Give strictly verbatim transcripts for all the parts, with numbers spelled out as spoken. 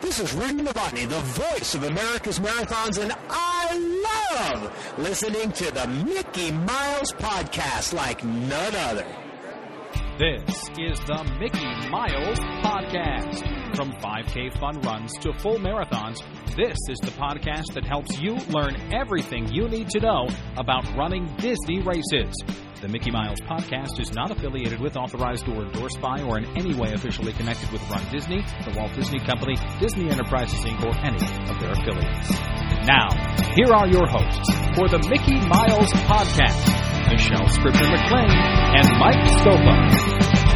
This is Rudy Novotny, the voice of America's marathons, and I love listening to the Mickey Miles podcast like none other. This is the Mickey Miles Podcast. From five K fun runs to full marathons, this is the podcast that helps you learn everything you need to know about running Disney races. The Mickey Miles Podcast is not affiliated with, authorized, or endorsed by, or in any way officially connected with Run Disney, the Walt Disney Company, Disney Enterprises, Incorporated, or any of their affiliates. Now, here are your hosts for the Mickey Miles Podcast. Michelle Scribner-McLean and Mike Scopa.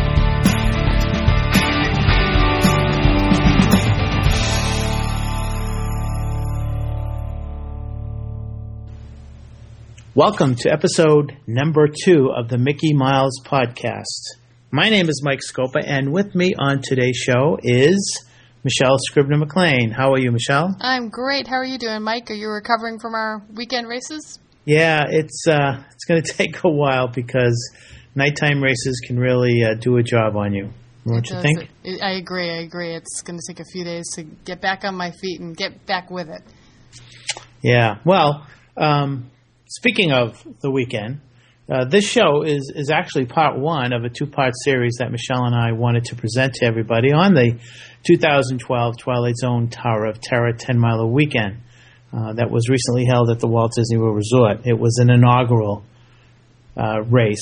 Welcome to episode number two of the Mickey Miles Podcast. My name is Mike Scopa, and with me on today's show is Michelle Scribner-McLean. How are you, Michelle? I'm great. How are you doing, Mike? Are you recovering from our weekend races? Yeah, it's uh, it's going to take a while because nighttime races can really uh, do a job on you. Don't you think? It, I agree. I agree. It's going to take a few days to get back on my feet and get back with it. Yeah. Well, um, speaking of the weekend, uh, this show is, is actually part one of a two-part series that Michelle and I wanted to present to everybody on the two thousand twelve Twilight Zone Tower of Terror ten-miler weekend. Uh, that was recently held at the Walt Disney World Resort. It was an inaugural uh, race.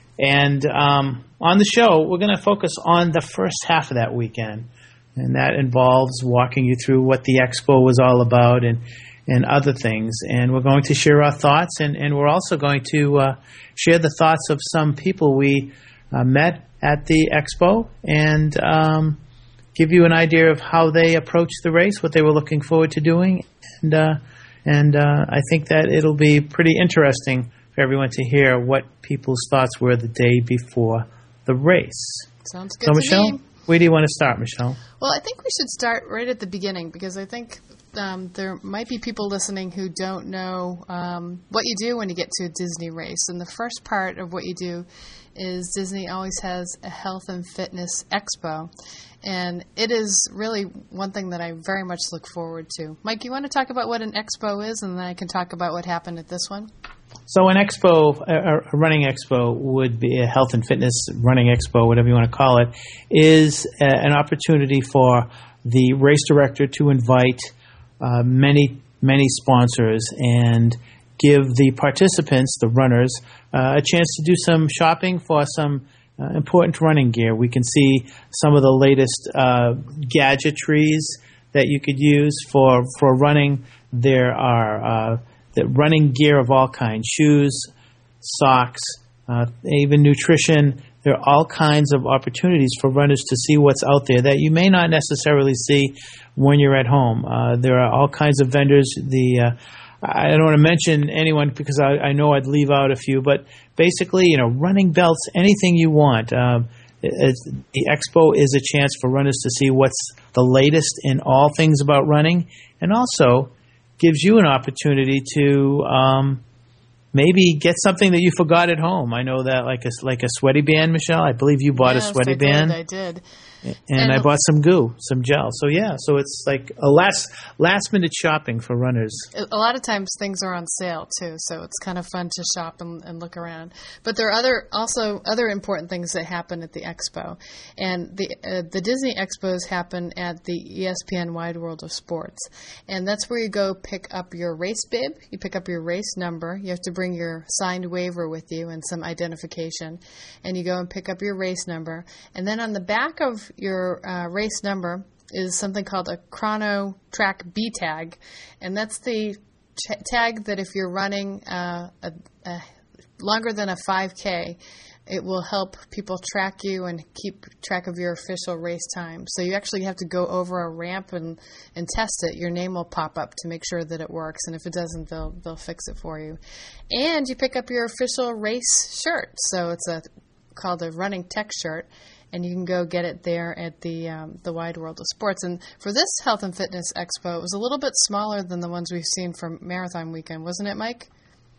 And um, on the show, we're going to focus on the first half of that weekend. And that involves walking you through what the expo was all about and, and other things. And we're going to share our thoughts. And, and we're also going to uh, share the thoughts of some people we uh, met at the expo and um, give you an idea of how they approached the race, what they were looking forward to doing. And uh, and uh, I think that it'll be pretty interesting for everyone to hear what people's thoughts were the day before the race. Sounds good so, to Michelle, me. Where do you want to start, Michelle? Well, I think we should start right at the beginning because I think um, there might be people listening who don't know um, what you do when you get to a Disney race. And the first part of what you do is Disney always has a health and fitness expo. And it is really one thing that I very much look forward to. Mike, you want to talk about what an expo is, and then I can talk about what happened at this one? So an expo, a, a running expo would be a health and fitness running expo, whatever you want to call it, is a, an opportunity for the race director to invite uh, many, many sponsors and give the participants, the runners, uh, a chance to do some shopping for some Uh, important running gear. We can see some of the latest uh, gadgetries that you could use for, for running. There are uh, the running gear of all kinds, shoes, socks, uh, even nutrition. There are all kinds of opportunities for runners to see what's out there that you may not necessarily see when you're at home. Uh, there are all kinds of vendors. The uh, I don't want to mention anyone because I, I know I'd leave out a few, but basically, you know, running belts, anything you want. Um, it, the expo is a chance for runners to see what's the latest in all things about running, and also gives you an opportunity to um, maybe get something that you forgot at home. I know that, like a like a sweaty band, Michelle. I believe you bought yes, a sweaty I band. Did, I did. And, and I bought some goo, some gel. So, yeah, so it's like a last last minute shopping for runners. A lot of times things are on sale, too, so it's kind of fun to shop and, and look around. But there are other also other important things that happen at the expo. And the uh, the Disney expos happen at the E S P N Wide World of Sports. And that's where you go pick up your race bib. You pick up your race number. You have to bring your signed waiver with you and some identification. And you go and pick up your race number. And then on the back of your uh, race number is something called a Chrono Track B tag, and that's the ch- tag that if you're running uh, a, a longer than a five K, it will help people track you and keep track of your official race time. So you actually have to go over a ramp and, and test it. Your name will pop up to make sure that it works, and if it doesn't, they'll they'll fix it for you. And you pick up your official race shirt. So it's a called a running tech shirt, and you can go get it there at the um, the Wide World of Sports. And for this Health and Fitness Expo, it was a little bit smaller than the ones we've seen from Marathon Weekend, wasn't it, Mike?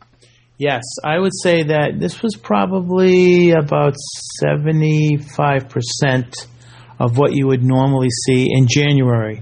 Yes, I would say that this was probably about seventy-five percent of what you would normally see in January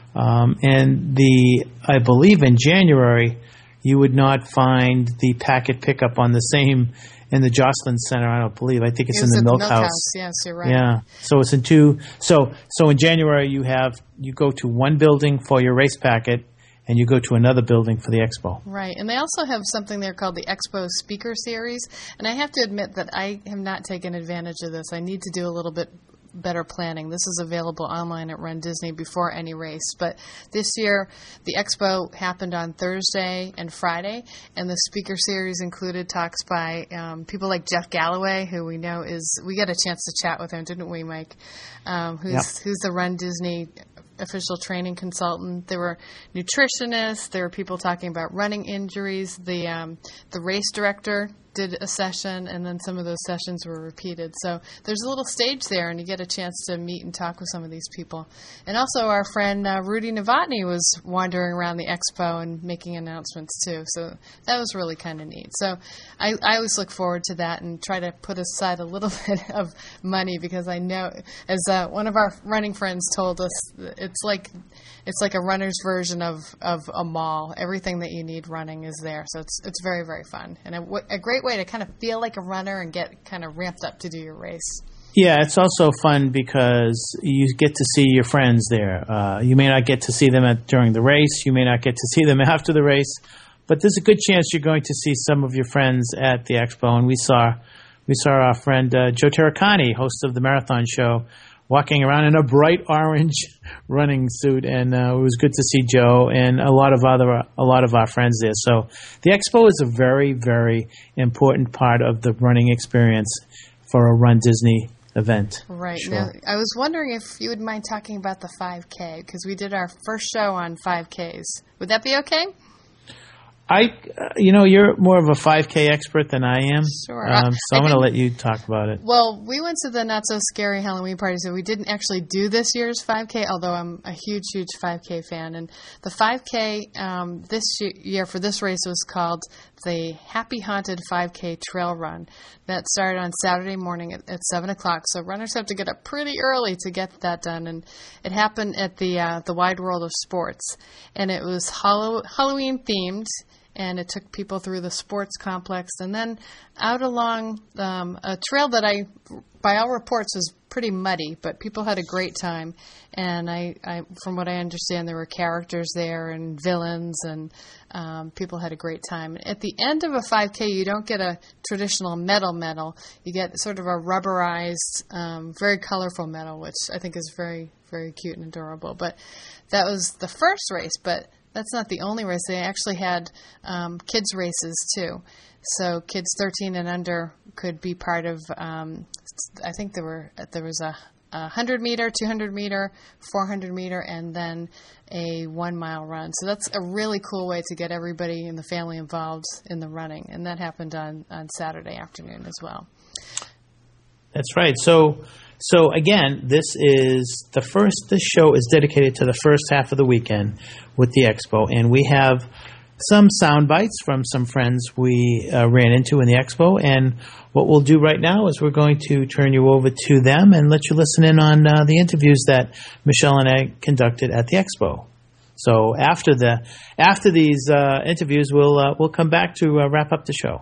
Um, and the I believe in January, you would not find the packet pickup on the same in the Jocelyn Center. I don't believe. I think it's It in was the at Milk, Milk House. House. Yes, you're right. Yeah. So it's in two. So so in January you have you go to one building for your race packet, and you go to another building for the expo. Right, and they also have something there called the Expo Speaker Series, and I have to admit that I have not taken advantage of this. I need to do a little bit better planning. This is available online at Run Disney before any race, but this year the expo happened on Thursday and Friday, and the speaker series included talks by um, people like Jeff Galloway, who we know is, we got a chance to chat with him, didn't we, Mike? Um, who's, yep. who's the Run Disney official training consultant. There were nutritionists. There were people talking about running injuries. The um, the race director did a session, and then some of those sessions were repeated. So there's a little stage there, and you get a chance to meet and talk with some of these people. And also our friend uh, Rudy Novotny was wandering around the expo and making announcements too. So that was really kind of neat. So I, I always look forward to that and try to put aside a little bit of money, because I know, as uh, one of our running friends told us, it's like it's like a runner's version of, of a mall. Everything that you need running is there. So it's it's very, very fun, and a, a great way to kind of feel like a runner and get kind of ramped up to do your race. Yeah, it's also fun because you get to see your friends there. Uh, you may not get to see them at, during the race. You may not get to see them after the race, but there's a good chance you're going to see some of your friends at the expo. And we saw we saw our friend uh, Joe Terracani, host of the Marathon Show, walking around in a bright orange running suit, and uh, it was good to see Joe and a lot of other a lot of our friends there. So the expo is a very, very important part of the running experience for a Run Disney event. Right. Sure. Now, I was wondering if you would mind talking about the five K, because we did our first show on five Ks. Would that be okay? I, uh, you know, you're more of a five K expert than I am. Sure. Um, so I I'm going to think- let you talk about it. Well, we went to the Not So Scary Halloween party, so we didn't actually do this year's five K, although I'm a huge, huge five K fan. And the five K um, this year for this race was called the Happy Haunted five K Trail Run. That started on Saturday morning at, at seven o'clock, so runners have to get up pretty early to get that done. And it happened at the uh, the Wide World of Sports, and it was Hallow- Halloween themed. And it took people through the sports complex and then out along um, a trail that I, by all reports, was pretty muddy, but people had a great time. And I, I from what I understand, there were characters there and villains, and um, people had a great time. At the end of a five K, you don't get a traditional metal medal. You get sort of a rubberized, um, very colorful medal, which I think is very, very cute and adorable. But that was the first race, but that's not the only race. They actually had um, kids races too. So kids thirteen and under could be part of. Um, I think there were there was a, a hundred meter, two hundred meter, four hundred meter, and then a one mile run. So that's a really cool way to get everybody in the family involved in the running, and that happened on, on Saturday afternoon as well. That's right. So. So again, this is the first, this show is dedicated to the first half of the weekend with the expo, and we have some sound bites from some friends we uh, ran into in the expo, and what we'll do right now is we're going to turn you over to them and let you listen in on uh, the interviews that Michelle and I conducted at the expo. So after the after these uh, interviews, we'll uh, we'll come back to uh, wrap up the show.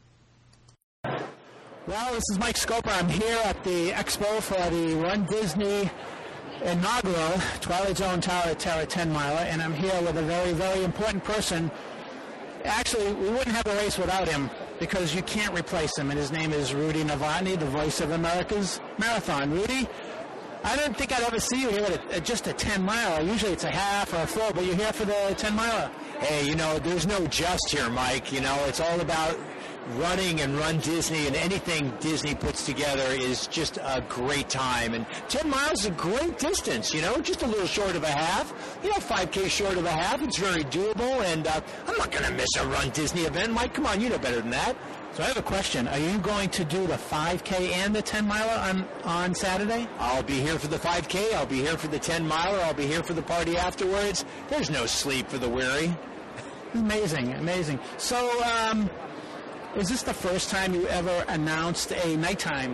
Well, this is Mike Scoper. I'm here at the expo for the Run Disney inaugural Twilight Zone Tower Terror ten miler, and I'm here with a very, very important person. Actually, we wouldn't have a race without him because you can't replace him, and his name is Rudy Novotny, the voice of America's Marathon. Rudy, I didn't think I'd ever see you here at, a, at just a ten miler. Usually it's a half or a full, but you're here for the ten miler. Hey, you know, there's no just here, Mike. You know, it's all about running and Run Disney, and anything Disney puts together is just a great time. And ten miles is a great distance, you know, just a little short of a half. You know, five K short of a half. It's very doable, and uh, I'm not going to miss a Run Disney event. Mike, come on, you know better than that. So I have a question. Are you going to do the five K and the ten miler on, on Saturday? I'll be here for the five K. I'll be here for the ten miler. I'll be here for the party afterwards. There's no sleep for the weary. Amazing, amazing. So, um, is this the first time you ever announced a nighttime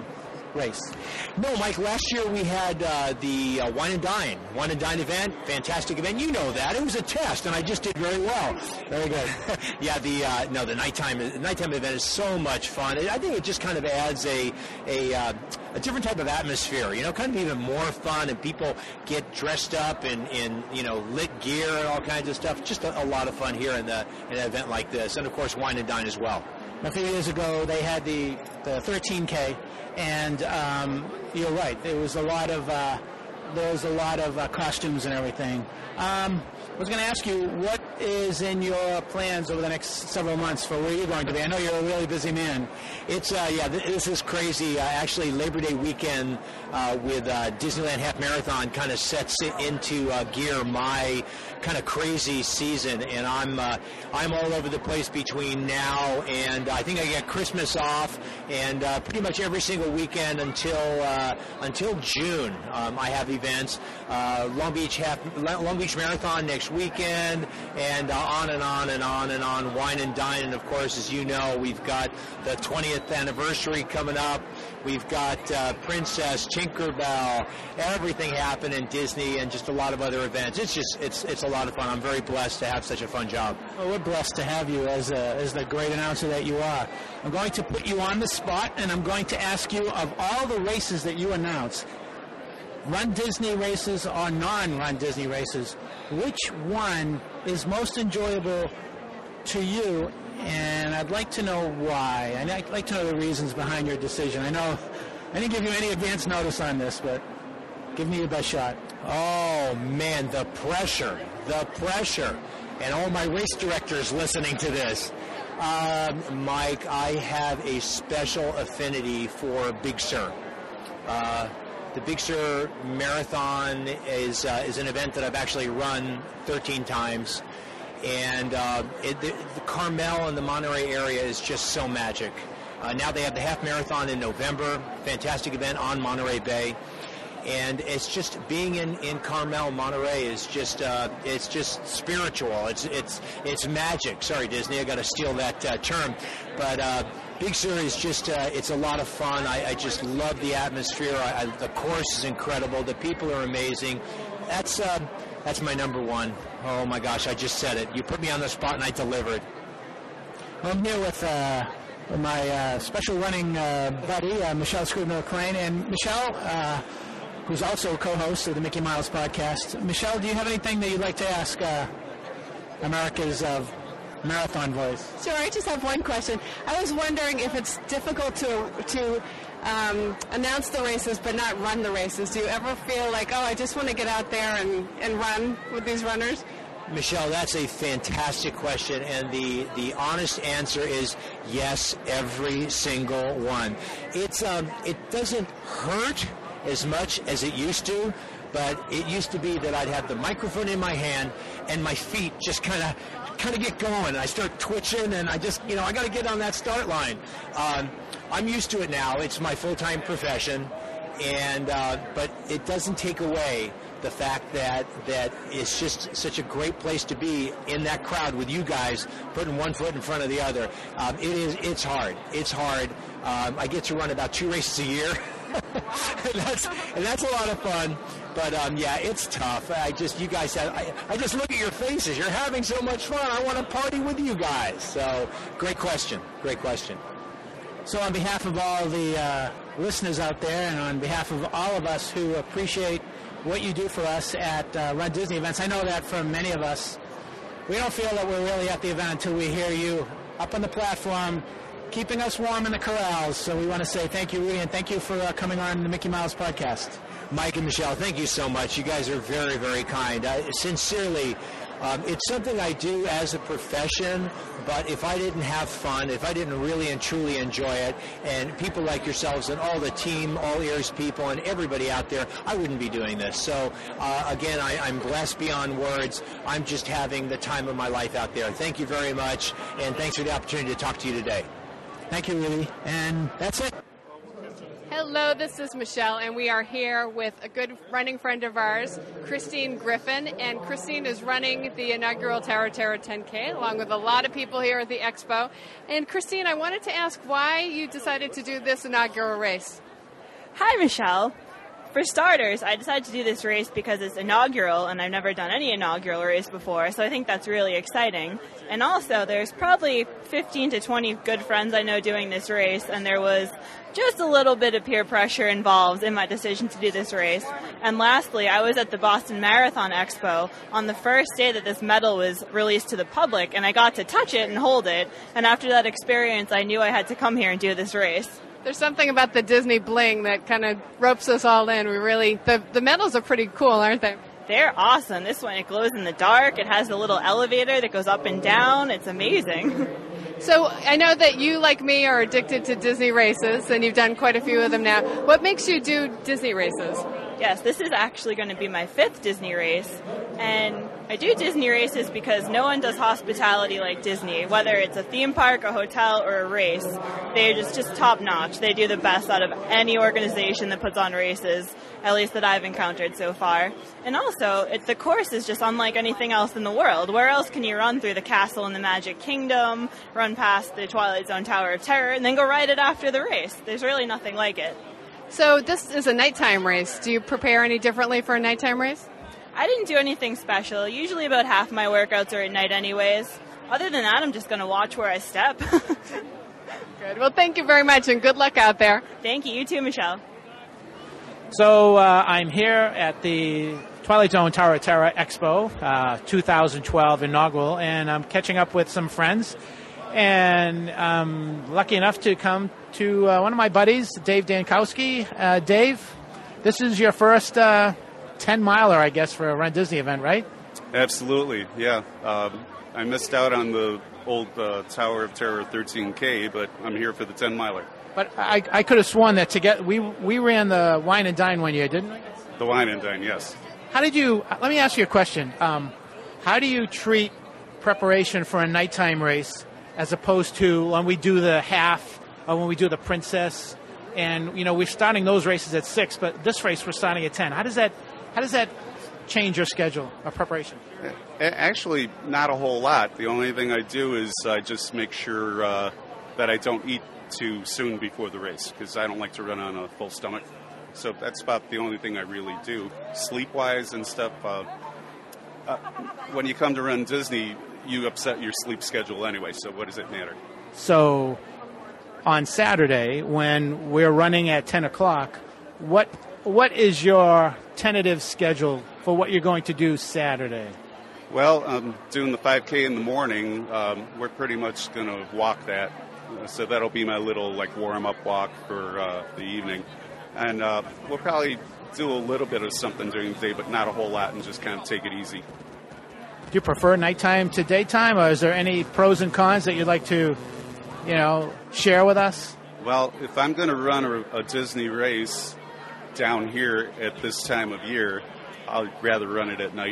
race? No, Mike, last year we had uh, the uh, Wine and Dine. Wine and Dine event, fantastic event. You know that. It was a test, and I just did very well. Very good. yeah, the uh, no, the nighttime the nighttime event is so much fun. I think it just kind of adds a a, uh, a different type of atmosphere, you know, kind of even more fun, and people get dressed up in, in you know, lit gear and all kinds of stuff. Just a, a lot of fun here in, the, in an event like this, and, of course, Wine and Dine as well. A few years ago, they had the, the thirteen K, and um, you're right. There was a lot of uh, there was a lot of uh, costumes and everything. Um, I was going to ask you, what is in your plans over the next several months for where you're going to be? I know you're a really busy man. It's uh, yeah, this is crazy. Uh, actually, Labor Day weekend uh, with uh, Disneyland Half Marathon kind of sets it into uh, gear my kind of crazy season, and I'm uh, I'm all over the place between now and I think I get Christmas off, and uh, pretty much every single weekend until uh, until June. Um, I have events. Uh, Long Beach Half Long Beach Marathon next weekend, and uh, on and on and on and on. Wine and Dine, and of course, as you know, we've got the twentieth anniversary coming up. We've got uh, Princess, Tinkerbell, everything happening in Disney, and just a lot of other events. It's just it's it's a lot of fun. I'm very blessed to have such a fun job. Well, we're blessed to have you as a, as the great announcer that you are. I'm going to put you on the spot, and I'm going to ask you, of all the races that you announce, Run Disney races or non-Run Disney races, which one is most enjoyable to you? And I'd like to know why. And I'd like to know the reasons behind your decision. I know I didn't give you any advance notice on this, but give me your best shot. Oh, man, the pressure, the pressure. And all my race directors listening to this. Um, Mike, I have a special affinity for Big Sur. Uh, the Big Sur Marathon is uh, is an event that I've actually run thirteen times. And uh, it, the, the Carmel and the Monterey area is just so magic. Uh, now they have the half marathon in November, fantastic event on Monterey Bay, and it's just being in, in Carmel, Monterey is just uh, it's just spiritual. It's it's it's magic. Sorry, Disney, I got to steal that uh, term, but uh, Big Sur is just uh, it's a lot of fun. I, I just love the atmosphere. I, I, the course is incredible. The people are amazing. That's uh, that's my number one. Oh my gosh, I just said it. You put me on the spot and I delivered. I'm here with uh, my uh, special running uh, buddy, uh, Michelle Scribner-Crane. And Michelle, uh, who's also co-host of the Mickey Miles podcast. Michelle, do you have anything that you'd like to ask uh, America's uh, marathon voice? Sure, I just have one question. I was wondering if it's difficult to to um, announce the races but not run the races. Do you ever feel like, oh, I just want to get out there and, and run with these runners? Michelle, that's a fantastic question, and the, the honest answer is yes, every single one. It's um, it doesn't hurt as much as it used to, but it used to be that I'd have the microphone in my hand and my feet just kind of kind of get going. I start twitching, and I just, you know, I got to get on that start line. Um, I'm used to it now. It's my full-time profession, and uh, but it doesn't take away the fact that that it's just such a great place to be in that crowd with you guys, putting one foot in front of the other. Um, it is. It's hard. It's hard. Um, I get to run about two races a year. and that's and that's a lot of fun, but um, yeah, it's tough. I just you guys have, I, I just look at your faces. You're having so much fun. I want to party with you guys. So great question, great question. So on behalf of all the uh, listeners out there, and on behalf of all of us who appreciate what you do for us at uh, Run Disney events, I know that for many of us, we don't feel that we're really at the event until we hear you up on the platform, keeping us warm in the corrals. So we want to say thank you, Rudy, and thank you for uh, coming on the Mickey Mouse podcast. Mike and Michelle, thank you so much. You guys are very, very kind. I, sincerely, um, it's something I do as a profession, but if I didn't have fun, if I didn't really and truly enjoy it, and people like yourselves and all the team, all ears people, and everybody out there, I wouldn't be doing this. So, uh, again, I, I'm blessed beyond words. I'm just having the time of my life out there. Thank you very much, and thanks for the opportunity to talk to you today. Thank you, Rudy. And that's it. Hello, this is Michelle, and we are here with a good running friend of ours, Christine Griffin. And Christine is running the inaugural Terra Terra ten K, along with a lot of people here at the Expo. And Christine, I wanted to ask why you decided to do this inaugural race. Hi, Michelle. For starters, I decided to do this race because it's inaugural, and I've never done any inaugural race before, so I think that's really exciting. And also, there's probably fifteen to twenty good friends I know doing this race, and there was just a little bit of peer pressure involved in my decision to do this race. And lastly, I was at the Boston Marathon Expo on the first day that this medal was released to the public, and I got to touch it and hold it, and after that experience, I knew I had to come here and do this race. There's something about the Disney bling that kind of ropes us all in. We really, the, the medals are pretty cool, aren't they? They're awesome. This one, it glows in the dark. It has a little elevator that goes up and down. It's amazing. So I know that you, like me, are addicted to Disney races, and you've done quite a few of them now. What makes you do Disney races? Yes, this is actually going to be my fifth Disney race, and I do Disney races because no one does hospitality like Disney. Whether it's a theme park, a hotel, or a race, they're just, just top-notch. They do the best out of any organization that puts on races, at least that I've encountered so far. And also, it, the course is just unlike anything else in the world. Where else can you run through the castle in the Magic Kingdom, run past the Twilight Zone Tower of Terror, and then go ride it after the race? There's really nothing like it. So this is a nighttime race. Do you prepare any differently for a nighttime race? I didn't do anything special. Usually about half my workouts are at night anyways. Other than that, I'm just going to watch where I step. Good. Well, thank you very much, and good luck out there. Thank you. You too, Michelle. So uh, I'm here at the Twilight Zone Tower of Terror Expo, uh, two thousand twelve inaugural, and I'm catching up with some friends. And I'm lucky enough to come to uh, one of my buddies, Dave Dankowski. Uh, Dave, this is your first uh, ten-miler, I guess, for a Run Disney event, right? Absolutely, yeah. Um, I missed out on the old uh, Tower of Terror thirteen K, but I'm here for the ten-miler. But I, I could have sworn that to get we we ran the Wine and Dine one year, didn't we? The Wine and Dine, yes. How did you? Let me ask you a question. Um, how do you treat preparation for a nighttime race as opposed to when we do the half or when we do the Princess? And you know, we're starting those races at six, but this race we're starting at ten. How does that? How does that change your schedule of preparation? Actually, not a whole lot. The only thing I do is I just make sure uh, that I don't eat too soon before the race because I don't like to run on a full stomach. So that's about the only thing I really do. Sleep-wise and stuff, uh, uh, when you come to Run Disney, you upset your sleep schedule anyway, so what does it matter? So on Saturday, when we're running at ten o'clock, what what is your tentative schedule for what you're going to do Saturday? Well, I'm doing the five K in the morning. Um, we're pretty much going to walk that. So that'll be my little like warm-up walk for uh, the evening. And uh, we'll probably do a little bit of something during the day, but not a whole lot, and just kind of take it easy. Do you prefer nighttime to daytime, or is there any pros and cons that you'd like to, you know, share with us? Well, if I'm going to run a, a Disney race down here at this time of year, I'd rather run it at night.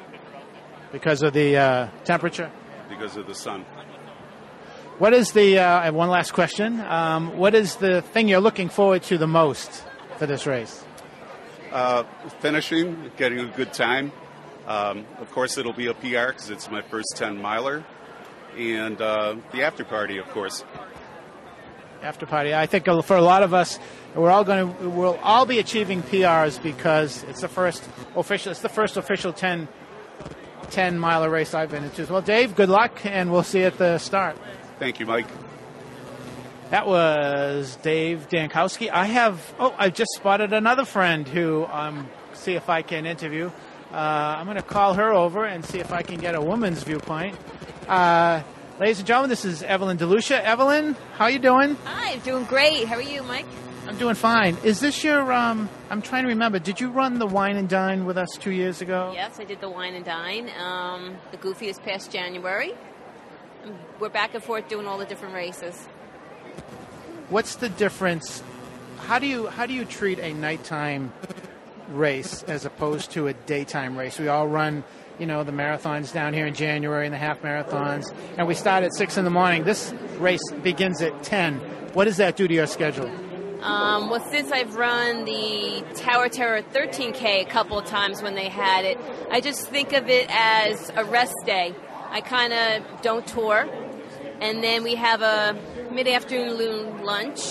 Because of the uh, temperature? Because of the sun. What is the, uh, I have one last question. Um, what is the thing you're looking forward to the most for this race? Uh, finishing, getting a good time. Um, of course, it'll be a P R because it's my first ten-miler. And uh, the after party, of course. After party. I think for a lot of us, we're all going to, we'll all be achieving P Rs because it's the first official, it's the first official ten, ten-miler race I've been into. Well, Dave, good luck, and we'll see you at the start. Thank you, Mike. That was Dave Dankowski. I have, oh, I just spotted another friend who um, see if I can interview. Uh, I'm going to call her over and see if I can get a woman's viewpoint. Uh, ladies and gentlemen, this is Evelyn DeLucia. Evelyn, how you doing? Hi, I'm doing great. How are you, Mike? I'm doing fine. Is this your, um, I'm trying to remember, did you run the Wine and Dine with us two years ago? Yes, I did the Wine and Dine. Um, the Goofy this past January. We're back and forth doing all the different races. What's the difference? How do you how do you treat a nighttime race as opposed to a daytime race? We all run, you know, the marathons down here in January and the half marathons, and we start at six in the morning. This race begins at ten. What does that do to your schedule? Um, well, since I've run the Tower Terror thirteen K a couple of times when they had it, I just think of it as a rest day. I kind of don't tour, and then we have a mid-afternoon lunch,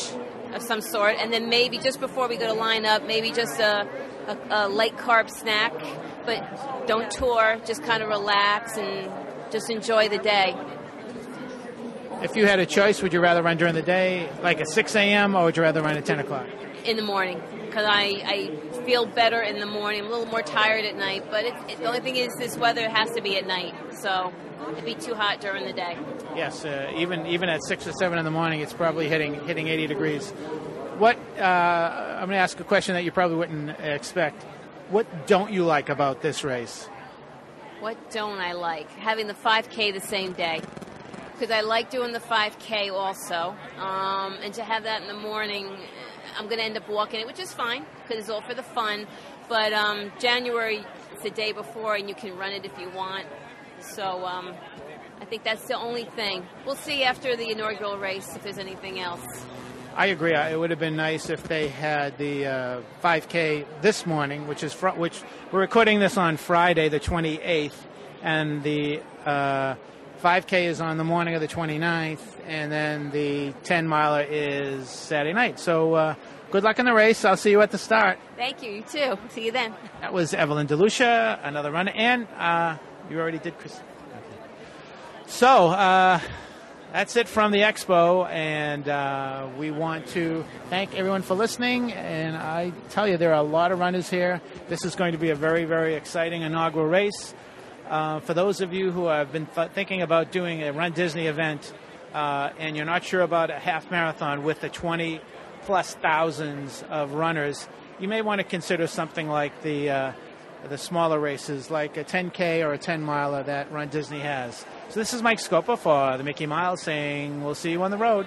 of some sort, and then maybe just before we go to line up, maybe just a, a, a light carb snack, but don't tour, just kind of relax and just enjoy the day. If you had a choice, would you rather run during the day, like at six a.m., or would you rather run at ten o'clock? In the morning, because I, I feel better in the morning. I'm a little more tired at night, but it, it, the only thing is this weather has to be at night, so it'd be too hot during the day. Yes, uh, even even at six or seven in the morning, it's probably hitting hitting eighty degrees. What uh, I'm going to ask a question that you probably wouldn't expect. What don't you like about this race? What don't I like? Having the five K the same day. Because I like doing the five K also. Um, and to have that in the morning, I'm going to end up walking it, which is fine, because it's all for the fun. But um, January, it's the day before, and you can run it if you want. So um, I think that's the only thing. We'll see after the inaugural race if there's anything else. I agree. It would have been nice if they had the uh, five K this morning, which is fr- which we're recording this on Friday, the twenty-eighth, and the uh, five K is on the morning of the twenty-ninth, and then the ten miler is Saturday night. So uh, good luck in the race. I'll see you at the start. Thank you. You too. See you then. That was Evelyn DeLucia, another runner, and uh, you already did, Chris. Okay. So. Uh, That's it from the Expo, and uh, we want to thank everyone for listening. And I tell you, there are a lot of runners here. This is going to be a very, very exciting inaugural race. Uh, for those of you who have been th- thinking about doing a Run Disney event, uh, and you're not sure about a half marathon with the twenty-plus thousands of runners, you may want to consider something like the uh, the smaller races, like a ten K or a ten miler that Run Disney has. So this is Mike Scopa for the Mickey Miles saying we'll see you on the road.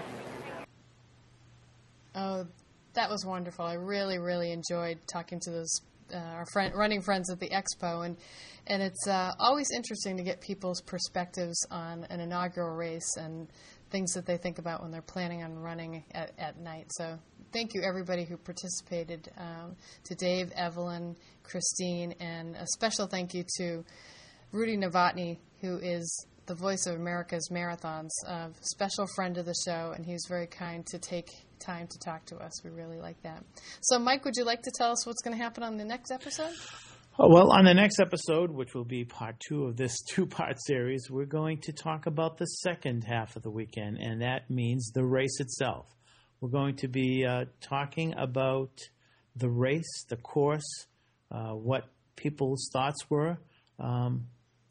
Oh, that was wonderful. I really, really enjoyed talking to those uh, our friend, running friends at the Expo, and and it's uh, always interesting to get people's perspectives on an inaugural race and things that they think about when they're planning on running at, at night. So thank you, everybody who participated, um, to Dave, Evelyn, Christine, and a special thank you to Rudy Novotny, who is the voice of America's marathons, a special friend of the show, and he was very kind to take time to talk to us. We really like that. So, Mike, would you like to tell us what's going to happen on the next episode? Oh, well, on the next episode, which will be part two of this two-part series, we're going to talk about the second half of the weekend, and that means the race itself. We're going to be uh, talking about the race, the course, uh, what people's thoughts were, um,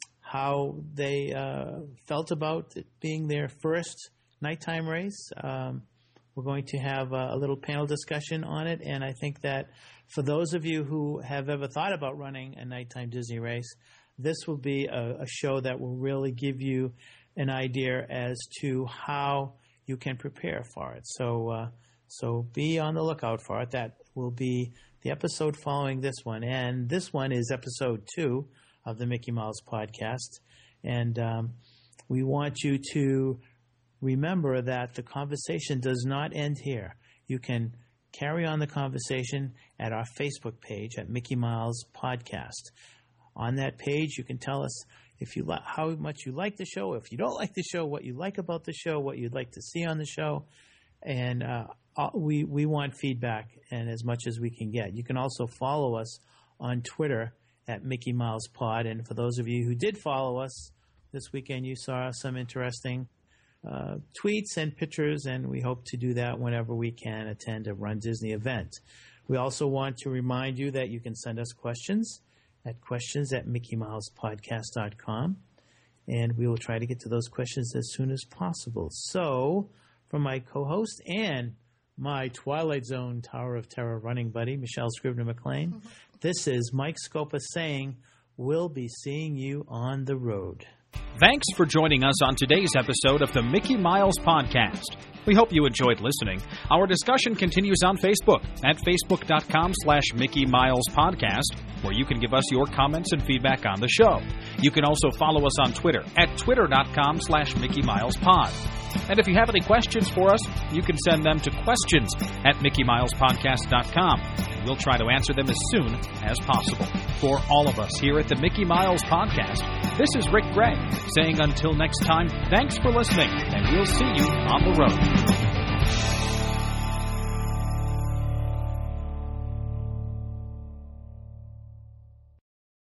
how they uh, felt about it being their first nighttime race. Um, we're going to have a, a little panel discussion on it, and I think that for those of you who have ever thought about running a nighttime Disney race, this will be a, a show that will really give you an idea as to how you can prepare for it. So, uh, so be on the lookout for it. That will be the episode following this one, and this one is episode two of the Mickey Mouse podcast, and um, we want you to remember that the conversation does not end here. You can carry on the conversation at our Facebook page at Mickey Mouse Podcast. On that page, you can tell us if you li- how much you like the show, if you don't like the show, what you like about the show, what you'd like to see on the show, and uh, we we want feedback and as much as we can get. You can also follow us on Twitter at Mickey Mouse Pod, and for those of you who did follow us this weekend, you saw some interesting uh, tweets and pictures, and we hope to do that whenever we can attend a Run Disney event. We also want to remind you that you can send us questions at questions at mickey mouse podcast dot com, and we will try to get to those questions as soon as possible. So, from my co-host and my Twilight Zone Tower of Terror running buddy, Michelle Scribner-McLean, mm-hmm. This is Mike Scopa saying, we'll be seeing you on the road. Thanks for joining us on today's episode of the Mickey Miles Podcast. We hope you enjoyed listening. Our discussion continues on Facebook at facebook.com slash Mickey Miles Podcast, where you can give us your comments and feedback on the show. You can also follow us on Twitter at twitter.com slash Mickey Miles Pod. And if you have any questions for us, you can send them to questions at mickey miles podcast dot com. And we'll try to answer them as soon as possible. For all of us here at the Mickey Miles Podcast, this is Rick Gray saying until next time, thanks for listening, and we'll see you on the road.